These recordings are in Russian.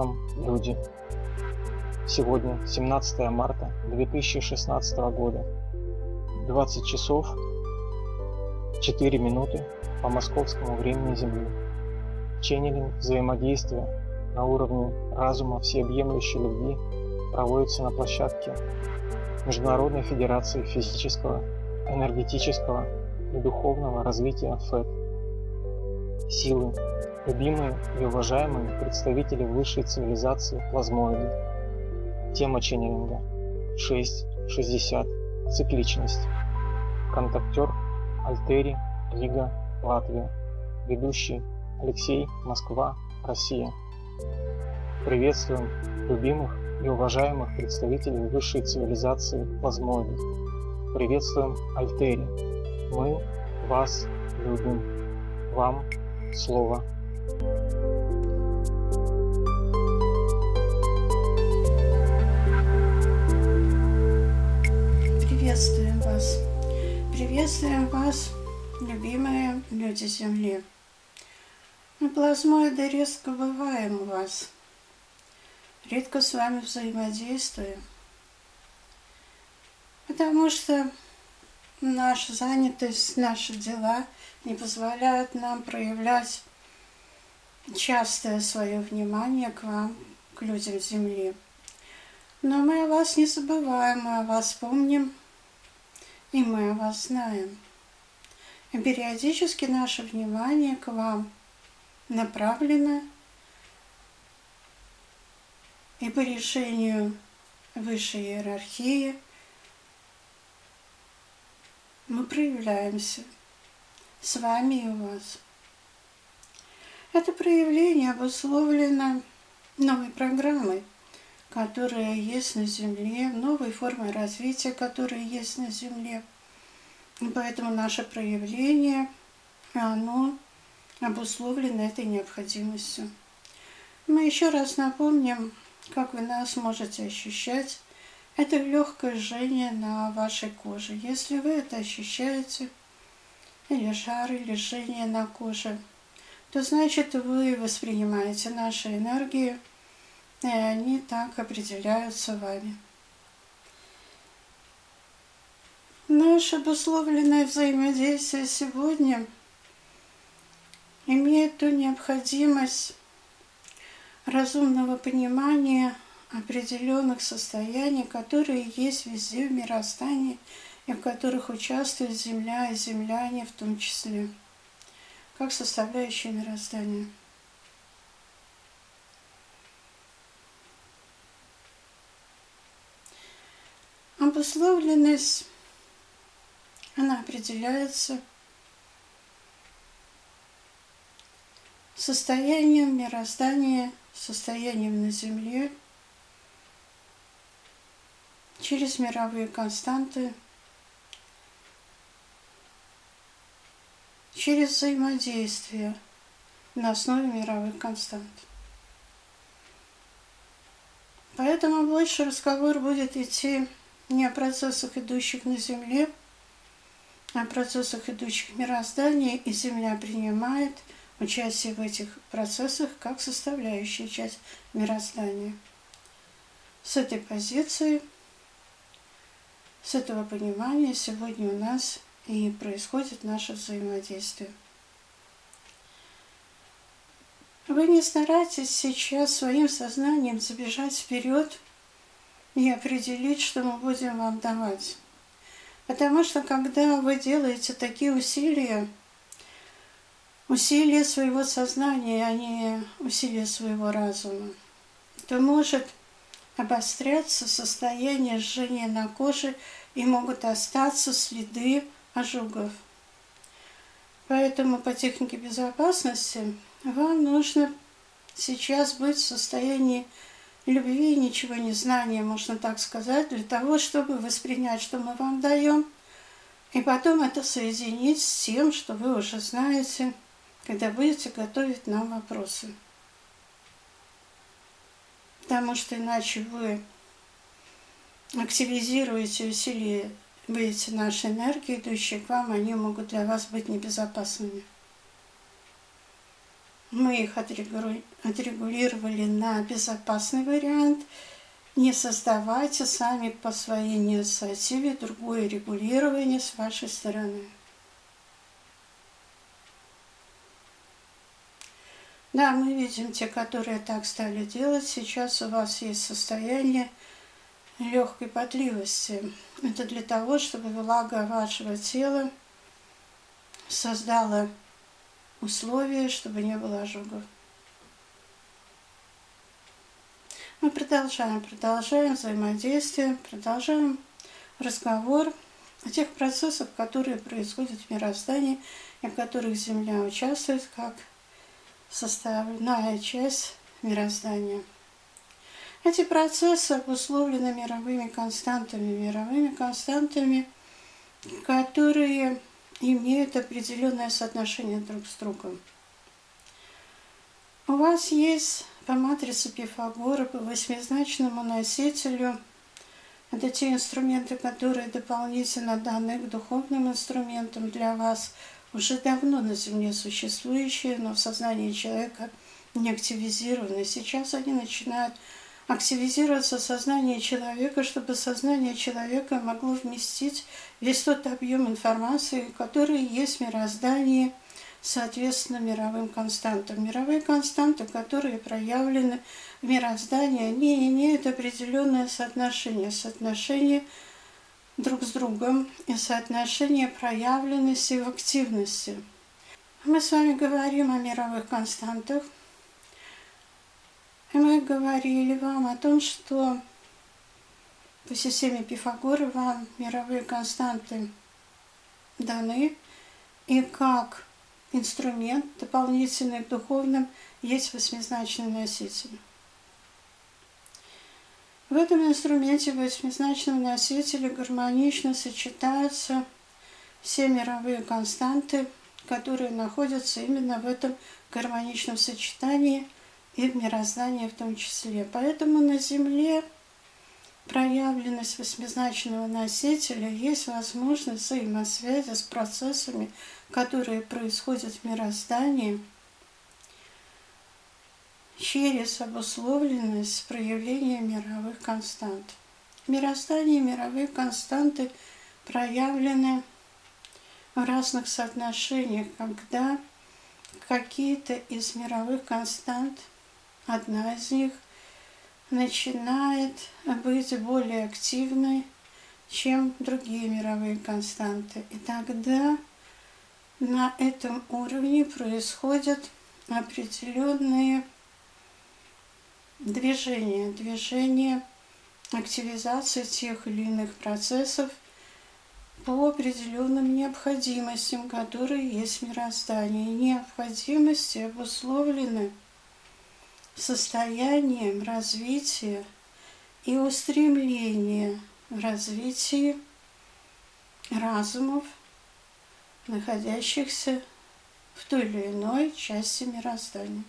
каналом Люди. Сегодня 17 марта 2016 года, 20 часов 4 минуты по московскому времени Земли. Ченнелинг взаимодействия на уровне разума всеобъемлющей любви проводится на площадке Международной Федерации физического, энергетического и духовного развития ФЭД. Силы, любимые и уважаемые представители высшей цивилизации плазмоиды. Тема ченнелинга 6.60. Цикличность. Контактер Альтери, Рига, Латвия. Ведущий Алексей, Москва, Россия. Приветствуем любимых и уважаемых представителей высшей цивилизации плазмоидов. Приветствуем Альтери. Мы вас любим. Вам слово. Приветствуем вас, любимые люди Земли. Мы плазмоиды редко бываем у вас, редко с вами взаимодействуем, потому что наша занятость, наши дела не позволяют нам проявлять частое свое внимание к вам, к людям Земли. Но мы о вас не забываем, мы о вас помним, и мы о вас знаем. И периодически наше внимание к вам направлено, и по решению высшей иерархии мы проявляемся с вами и у вас. Это проявление обусловлено новой программой, которая есть на Земле, новой формой развития, которая есть на Земле. И поэтому наше проявление, оно обусловлено этой необходимостью. Мы еще раз напомним, как вы нас можете ощущать. Это легкое жжение на вашей коже. Если вы это ощущаете, или жар, или жжение на коже, то значит вы воспринимаете наши энергии, и они так определяются вами. Наше обусловленное взаимодействие сегодня имеет ту необходимость разумного понимания определенных состояний, которые есть везде в мироздании, и в которых участвует Земля и земляне в том числе, как составляющие мироздания. Обусловленность, она определяется состоянием мироздания, состоянием на Земле, через мировые константы, через взаимодействие на основе мировых констант. Поэтому больше разговор будет идти не о процессах, идущих на Земле, а о процессах, идущих в мироздании, и Земля принимает участие в этих процессах как составляющая часть мироздания. С этой позиции, с этого понимания сегодня у нас и происходит наше взаимодействие. Вы не старайтесь сейчас своим сознанием забежать вперед и определить, что мы будем вам давать. Потому что когда вы делаете такие усилия своего сознания, а не усилия своего разума, то может обостряться состояние жжения на коже и могут остаться следы ожогов. Поэтому по технике безопасности вам нужно сейчас быть в состоянии любви и ничего не знания, можно так сказать, для того, чтобы воспринять, что мы вам даем, и потом это соединить с тем, что вы уже знаете, когда будете готовить нам вопросы. Потому что иначе вы активизируете, усиливаете наши энергии, идущие к вам, они могут для вас быть небезопасными. Мы их отрегулировали на безопасный вариант. Не создавайте сами по своей инициативе другое регулирование с вашей стороны. Да, мы видим те, которые так стали делать. Сейчас у вас есть состояние легкой потливости. Это для того, чтобы влага вашего тела создала условия, чтобы не было ожогов. Мы продолжаем взаимодействие, продолжаем разговор о тех процессах, которые происходят в мироздании и в которых Земля участвует как составная часть мироздания. Эти процессы обусловлены мировыми константами, которые имеют определенное соотношение друг с другом. У вас есть по матрице Пифагора, по восьмизначному носителю, это те инструменты, которые дополнительно даны к духовным инструментам для вас, уже давно на Земле существующие, но в сознании человека не активизированы. Сейчас они начинают активизироваться в сознании человека, чтобы сознание человека могло вместить весь тот объем информации, который есть в мироздании, соответственно, мировым константам. Мировые константы, которые проявлены в мироздании, они имеют определенное соотношение друг с другом и соотношение проявленности в активности. Мы с вами говорим о мировых константах. И мы говорили вам о том, что по системе Пифагора вам мировые константы даны, и как инструмент дополнительный к духовным есть восьмизначный носитель. В этом инструменте восьмизначного носителя гармонично сочетаются все мировые константы, которые находятся именно в этом гармоничном сочетании и в мироздании в том числе. Поэтому на Земле проявленность восьмизначного носителя есть возможность взаимосвязи с процессами, которые происходят в мироздании, через обусловленность проявления мировых констант. В мироздании мировые константы проявлены в разных соотношениях, когда какие-то из мировых констант, одна из них, начинает быть более активной, чем другие мировые константы. И тогда на этом уровне происходят определенные движения активизации тех или иных процессов по определенным необходимостям, которые есть в мироздании. Необходимости обусловлены состоянием развития и устремления в развитии разумов, находящихся в той или иной части мироздания.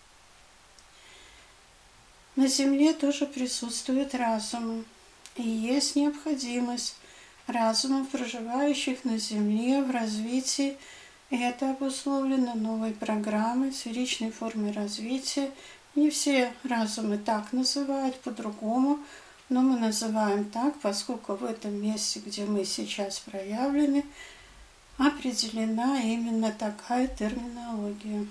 На Земле тоже присутствуют разумы, и есть необходимость разумов, проживающих на Земле, в развитии, и это обусловлено новой программой, сферичной формой развития. Не все разумы так называют, по-другому, но мы называем так, поскольку в этом месте, где мы сейчас проявлены, определена именно такая терминология.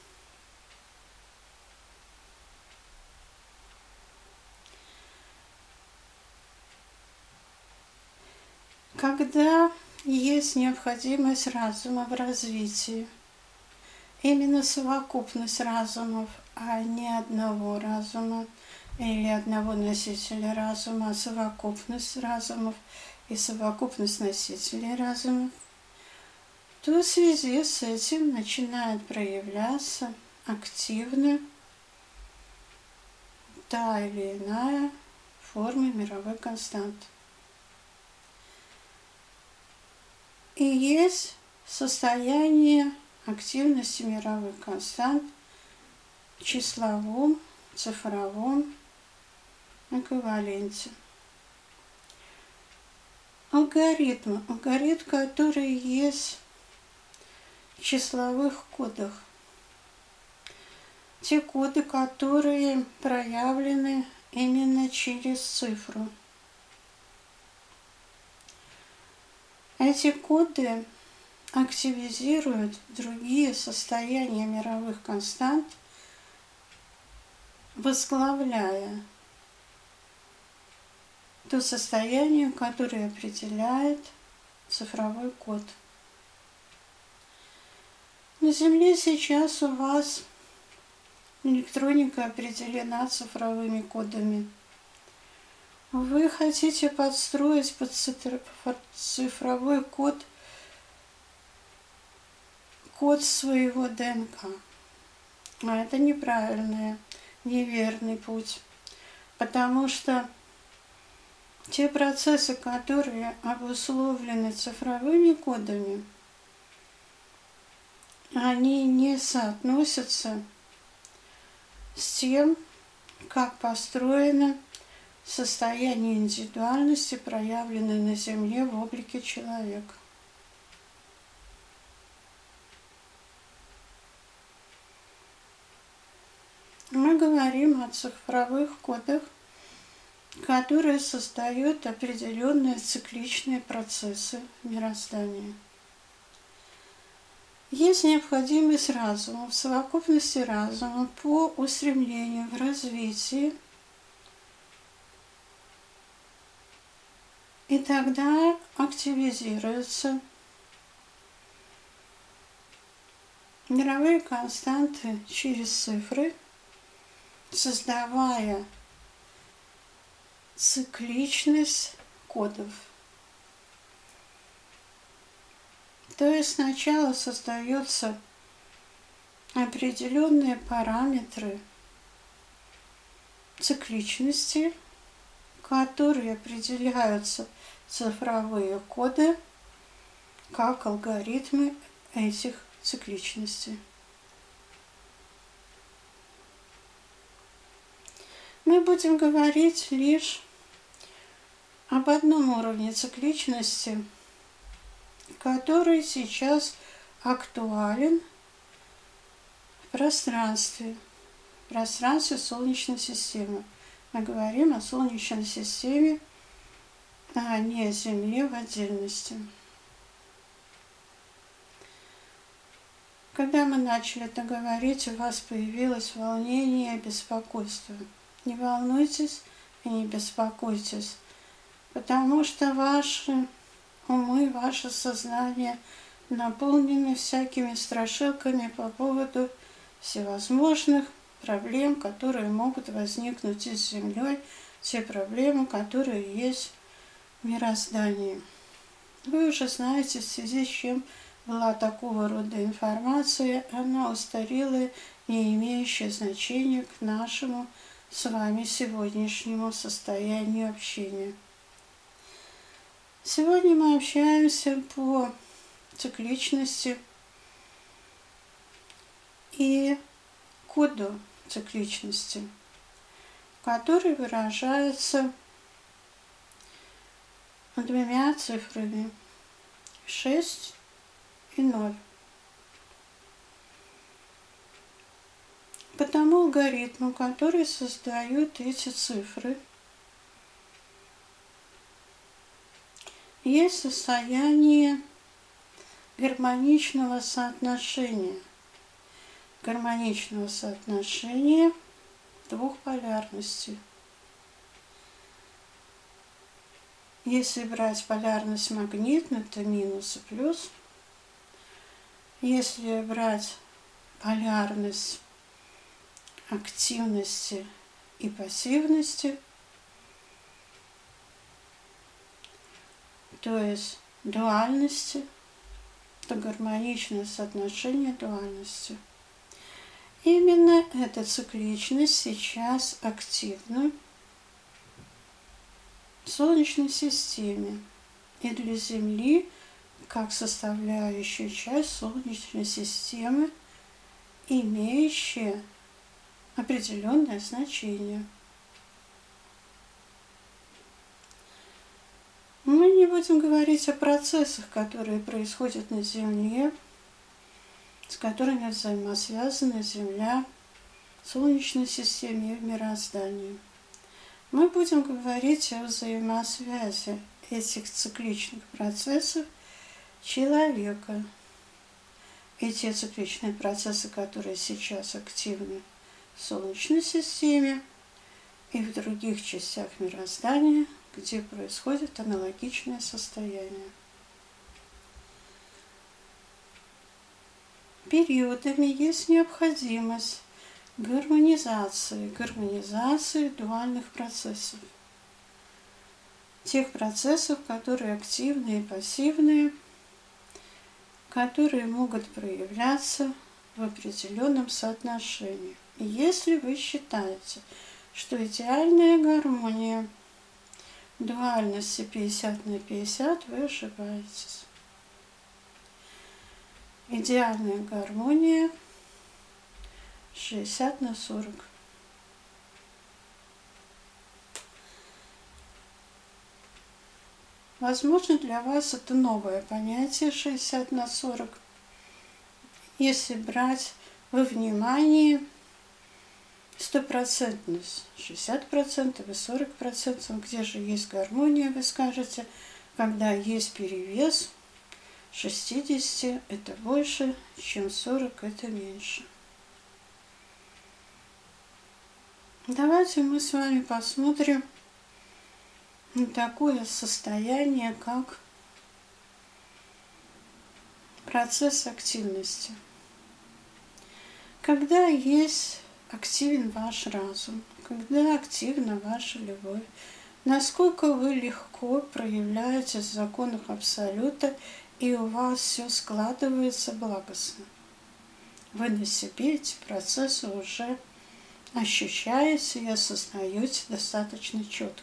Когда есть необходимость разума в развитии, именно совокупность разумов, а не одного разума или одного носителя разума, а совокупность разумов и совокупность носителей разумов, то в связи с этим начинает проявляться активно та или иная форма мировой константы. И есть состояние активности мировых констант в числовом, цифровом эквиваленте. Алгоритм, который есть в числовых кодах, те коды, которые проявлены именно через цифру. Эти коды активизируют другие состояния мировых констант, возглавляя то состояние, которое определяет цифровой код. На Земле сейчас у вас электроника определена цифровыми кодами. Вы хотите подстроить под цифровой код своего ДНК. А это неправильный, неверный путь. Потому что те процессы, которые обусловлены цифровыми кодами, они не соотносятся с тем, как построено состояние индивидуальности, проявленное на Земле в облике человека. Мы говорим о цифровых кодах, которые создают определенные цикличные процессы в мироздании. Есть необходимость разума, в совокупности разума по устремлению в развитии, и тогда активизируются мировые константы через цифры, создавая цикличность кодов. То есть сначала создаются определенные параметры цикличности, которые определяются цифровые коды как алгоритмы этих цикличностей. Мы будем говорить лишь об одном уровне цикличности, который сейчас актуален в пространстве Солнечной системы. Мы говорим о Солнечной системе, а не о Земле в отдельности. Когда мы начали это говорить, у вас появилось волнение и беспокойство. Не волнуйтесь и не беспокойтесь, потому что ваши умы, ваше сознание наполнены всякими страшилками по поводу всевозможных проблем, которые могут возникнуть и с Землей, те проблемы, которые есть в мироздании. Вы уже знаете, в связи с чем была такого рода информация, она устарелая, не имеющая значения к нашему с вами сегодняшнему состоянию общения. Сегодня мы общаемся по цикличности и коду цикличности, который выражается двумя цифрами 6 и 0. По тому алгоритму, который создают эти цифры, есть состояние гармоничного соотношения двух полярностей. Если брать полярность магнитную, то минус и плюс. Если брать полярность активности и пассивности, то есть дуальности, то гармоничное соотношение дуальности. Именно эта цикличность сейчас активна в Солнечной системе и для Земли как составляющая часть Солнечной системы, имеющая определенное значение. Мы не будем говорить о процессах, которые происходят на Земле, с которыми взаимосвязана Земля, Солнечной системе и в мироздании. Мы будем говорить о взаимосвязи этих цикличных процессов человека. И те цикличные процессы, которые сейчас активны в Солнечной системе и в других частях мироздания, где происходит аналогичное состояние. Периодами есть необходимость гармонизации дуальных процессов. Тех процессов, которые активные и пассивные, которые могут проявляться в определенном соотношении. И если вы считаете, что идеальная гармония дуальности 50/50, вы ошибаетесь. Идеальная гармония 60/40. Возможно, для вас это новое понятие 60/40, если брать во внимание стопроцентность, 60% и 40%, где же есть гармония, вы скажете, когда есть перевес 60 это больше, чем 40 это меньше. Давайте мы с вами посмотрим на такое состояние, как процесс активности. Когда есть активен ваш разум, когда активна ваша любовь, насколько вы легко проявляете в законах Абсолюта, и у вас все складывается благостно. Вы на себе эти процессы уже ощущаете и осознаете достаточно четко.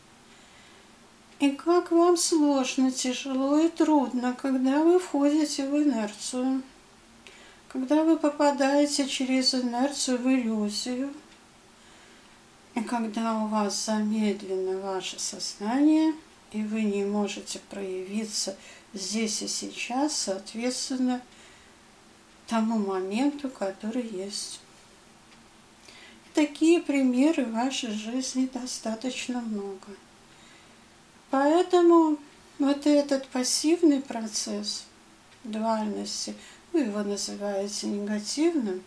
И как вам сложно, тяжело и трудно, когда вы входите в инерцию, когда вы попадаете через инерцию в иллюзию, и когда у вас замедлено ваше сознание, и вы не можете проявиться здесь и сейчас, соответственно, тому моменту, который есть. И такие примеры в вашей жизни достаточно много. Поэтому вот этот пассивный процесс дуальности, вы его называете негативным,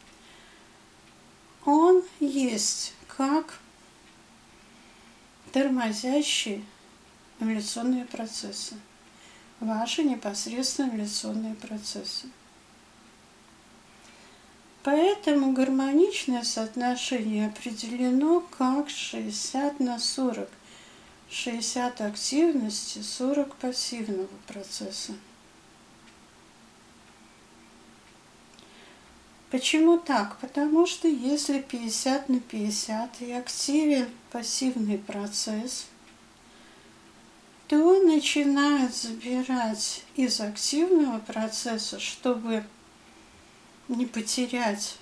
он есть как тормозящие эволюционные процессы, ваши непосредственно эволюционные процессы. Поэтому гармоничное соотношение определено как 60/40. 60 активности, 40 пассивного процесса. Почему так? Потому что если 50/50 и активен пассивный процесс, то он начинает забирать из активного процесса, чтобы не потерять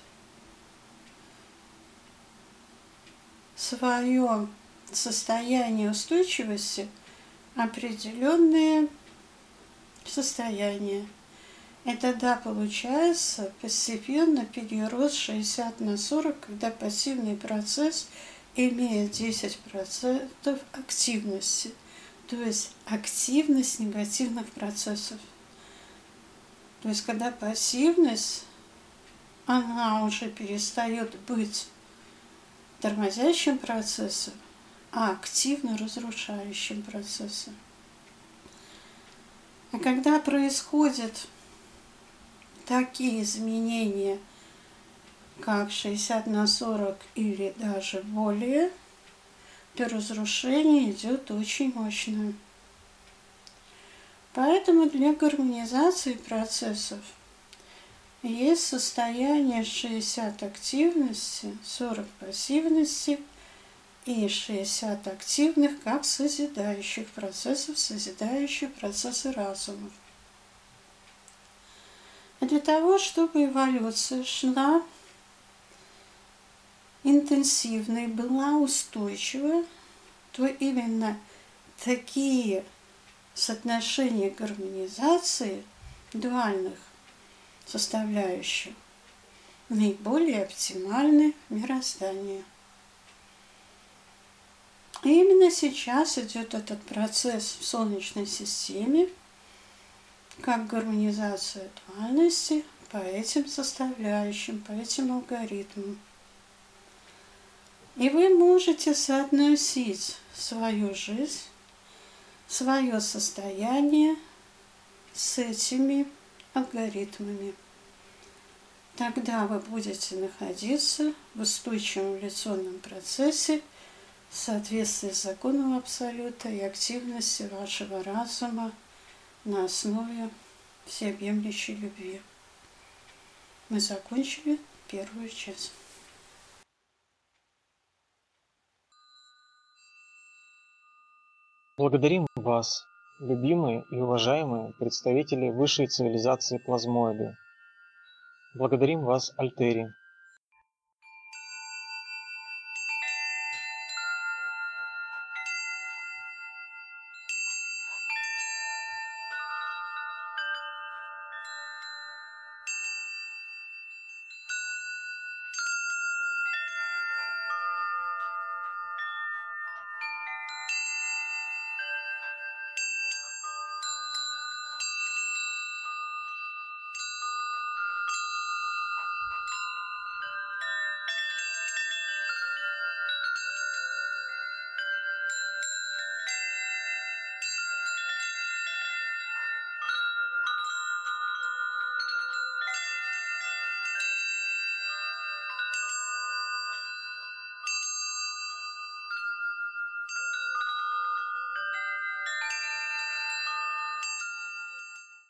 свое состояние устойчивости, определенные состояния. И тогда получается постепенно перерост 60/40, когда пассивный процесс имеет 10% активности, то есть активность негативных процессов. То есть когда пассивность, она уже перестает быть тормозящим процессом, а активно разрушающим процессом. А когда происходят такие изменения, как 60/40 или даже более, то разрушение идет очень мощное. Поэтому для гармонизации процессов есть состояние 60 активности, 40 пассивности и 60 активных как созидающих процессов, созидающие процессы разума. А для того, чтобы эволюция шла интенсивно и была устойчива, то именно такие соотношения гармонизации дуальных составляющих наиболее оптимальны мирозданию. И именно сейчас идет этот процесс в Солнечной системе, как гармонизация дуальности по этим составляющим, по этим алгоритмам. И вы можете соотносить свою жизнь, свое состояние с этими алгоритмами. Тогда вы будете находиться в устойчивом эволюционном процессе в соответствии с законом Абсолюта и активности вашего разума на основе всеобъемлющей любви. Мы закончили первую часть. Благодарим вас, любимые и уважаемые представители высшей цивилизации плазмоиды. Благодарим вас, Альтери,